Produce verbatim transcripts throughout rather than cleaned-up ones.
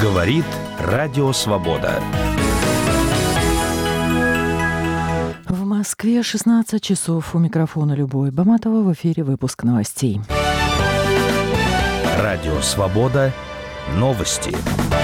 Говорит Радио Свобода. В Москве шестнадцать часов. У микрофона Любовь Баматова. В эфире выпуск новостей. Радио Свобода. Новости.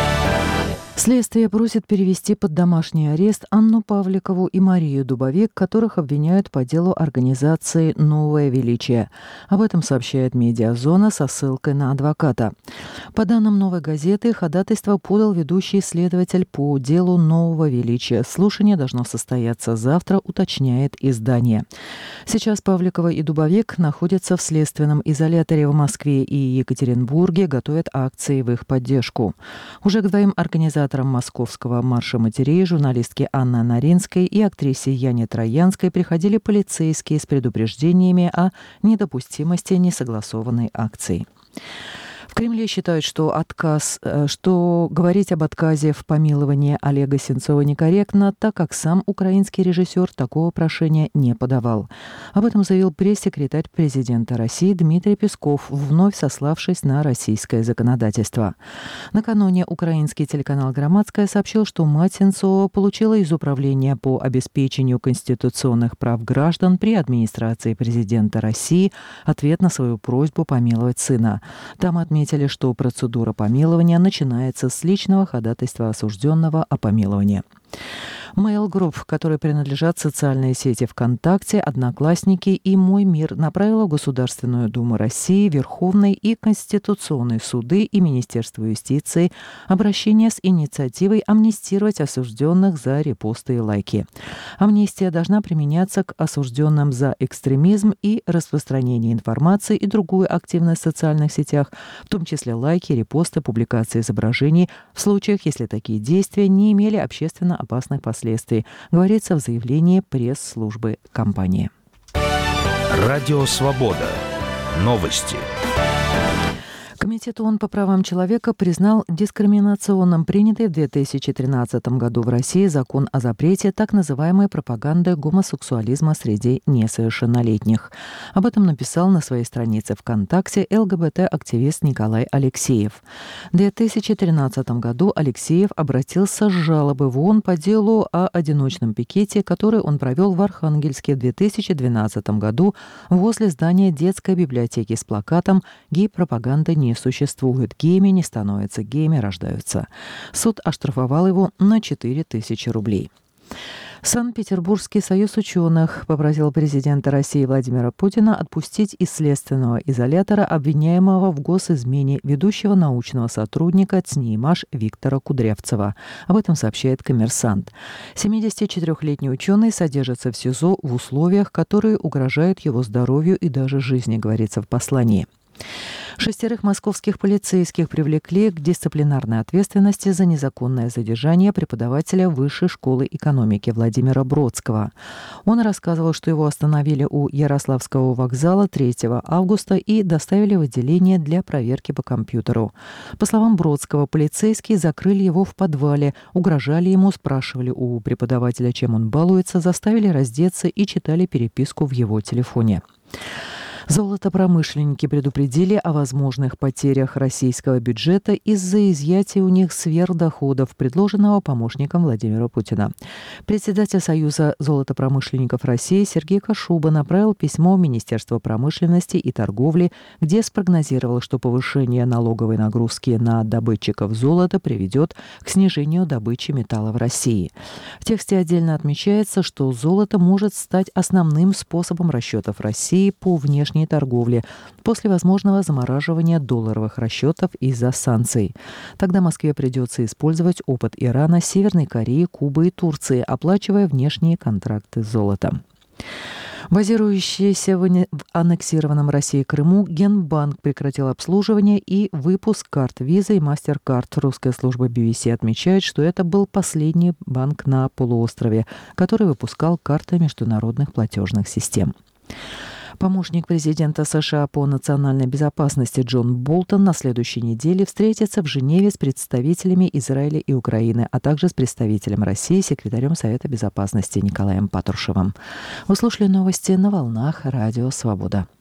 Следствие просит перевести под домашний арест Анну Павликову и Марию Дубовик, которых обвиняют по делу организации «Новое величие». Об этом сообщает «Медиазона» со ссылкой на адвоката. По данным «Новой газеты», ходатайство подал ведущий следователь по делу «Нового величия». Слушание должно состояться завтра, уточняет издание. Сейчас Павликова и Дубовик находятся в следственном изоляторе в Москве и Екатеринбурге, готовят акции в их поддержку. Уже к двоим организаторам Московского марша матерей, журналистке Анне Наринской и актрисе Яне Троянской, приходили полицейские с предупреждениями о недопустимости несогласованной акции. В Кремле считают, что отказ, что говорить об отказе в помиловании Олега Сенцова некорректно, так как сам украинский режиссер такого прошения не подавал. Об этом заявил пресс-секретарь президента России Дмитрий Песков, вновь сославшись на российское законодательство. Накануне украинский телеканал «Громадская» сообщил, что мать Сенцова получила из Управления по обеспечению конституционных прав граждан при администрации президента России ответ на свою просьбу помиловать сына. Там отметили, что процедура помилования начинается с личного ходатайства осужденного о помиловании. Mail Group, которой принадлежат социальные сети ВКонтакте, Одноклассники и Мой мир, направила в Государственную Думу России, Верховный и Конституционный суды и Министерство юстиции обращение с инициативой амнистировать осужденных за репосты и лайки. Амнистия должна применяться к осужденным за экстремизм и распространение информации и другую активность в социальных сетях, в том числе лайки, репосты, публикации изображений, в случаях, если такие действия не имели общественно опасных последствий, говорится в заявлении пресс-службы компании. Радио Свобода. Новости. Комитет ООН по правам человека признал дискриминационным принятый в две тысячи тринадцатом году в России закон о запрете так называемой пропаганды гомосексуализма среди несовершеннолетних. Об этом написал на своей странице ВКонтакте ЛГБТ-активист Николай Алексеев. В две тысячи тринадцатом году Алексеев обратился с жалобой в ООН по делу о одиночном пикете, который он провел в Архангельске в две тысячи двенадцатом году возле здания детской библиотеки с плакатом «Гей-пропаганда не существует, геями не становятся, геями рождаются». Суд оштрафовал его на четыре тысячи рублей. Санкт-Петербургский союз ученых попросил президента России Владимира Путина отпустить из следственного изолятора обвиняемого в госизмене ведущего научного сотрудника ЦНИИМАШ Виктора Кудрявцева. Об этом сообщает «Коммерсант». семидесятичетырёхлетний ученый содержится в СИЗО в условиях, которые угрожают его здоровью и даже жизни, говорится в послании. Шестерых московских полицейских привлекли к дисциплинарной ответственности за незаконное задержание преподавателя Высшей школы экономики Владимира Бродского. Он рассказывал, что его остановили у Ярославского вокзала третьего августа и доставили в отделение для проверки по компьютеру. По словам Бродского, полицейские закрыли его в подвале, угрожали ему, спрашивали у преподавателя, чем он балуется, заставили раздеться и читали переписку в его телефоне. Золотопромышленники предупредили о возможных потерях российского бюджета из-за изъятия у них сверхдоходов, предложенного помощником Владимира Путина. Председатель Союза золотопромышленников России Сергей Кашуба направил письмо в Министерство промышленности и торговли, где спрогнозировал, что повышение налоговой нагрузки на добытчиков золота приведет к снижению добычи металла в России. В тексте отдельно отмечается, что золото может стать основным способом расчетов России по внешней торговли после возможного замораживания долларовых расчетов из-за санкций. Тогда Москве придется использовать опыт Ирана, Северной Кореи, Кубы и Турции, оплачивая внешние контракты с золотом. Базирующийся в аннексированном России Крыму Генбанк прекратил обслуживание и выпуск карт Visa и MasterCard. Русская служба би би си отмечает, что это был последний банк на полуострове, который выпускал карты международных платежных систем. Помощник президента США по национальной безопасности Джон Болтон на следующей неделе встретится в Женеве с представителями Израиля и Украины, а также с представителем России, секретарем Совета безопасности Николаем Патрушевым. Вы слушали новости на волнах Радио Свобода.